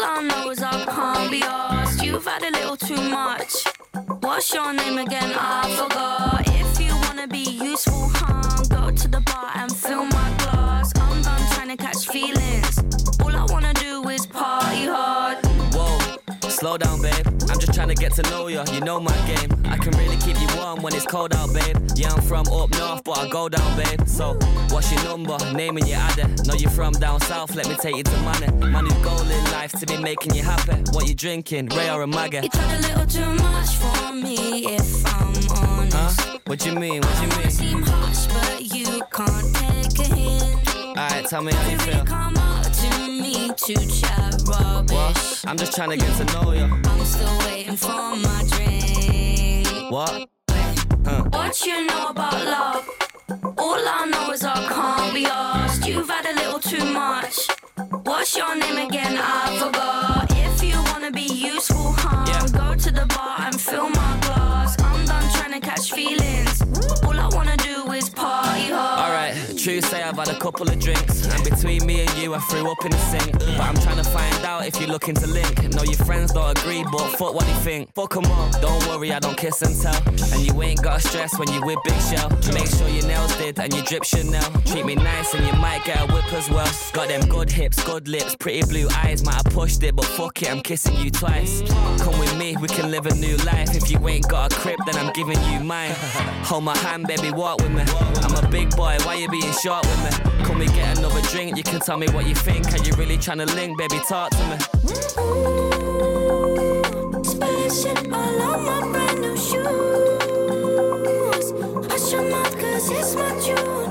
I know is I can't be asked. You've had a little too much. What's your name again? I forgot. If you wanna be useful, go to the bar and fill my glass. I'm done trying to catch feelings. All I wanna do is party hard. Whoa, slow down, babe. I'm just trying to get to know you. You know my game. I can really keep you warm when it's cold out, babe. Yeah, I'm from up north, but I go down, babe. So, what's your number? Name and your adder. Know you're from down south, let me take you to money. Money's goal in life to be making you happy. What you drinking, Ray or a Maggot? You tried a little too much for me, if I'm honest. Huh? What you mean, what you I mean? seem harsh, but you can't take a hint. Alright, tell me how you feel. Come up to me to chat rubbish. What? I'm just trying to get to know you. I'm still waiting for my drink. What? What you know about love? All I know is I can't be asked. You've had a little too much. What's your name again? I forgot. If you wanna be useful, go to the bar and fill my glass. I'm done trying to catch feelings. All I wanna do is party hard. Alright, true say I've had a couple of drinks, and between me and you I threw up in the sink. But I'm trying to find out if you're looking to link. Know your friends don't agree, but fuck what they think. Fuck 'em all, don't worry, I don't kiss and tell. And you ain't gotta stress when you with Big Shell. Make sure your nails did and you drip Chanel. Treat me nice and you might get a whip as well. Got them good hips, good lips, pretty blue eyes. Might have pushed it, but fuck it, I'm kissing you twice. Come with me, we can live a new life. If you ain't got a crib, then I'm giving you mine. Hold my hand, baby, walk with me. I'm a big boy, why you being short with me? Come and get another drink, you can tell me what you think. Are you really trying to link, baby, talk to me. Splash it all on my brand new shoes. Hush your mouth, cause it's my June.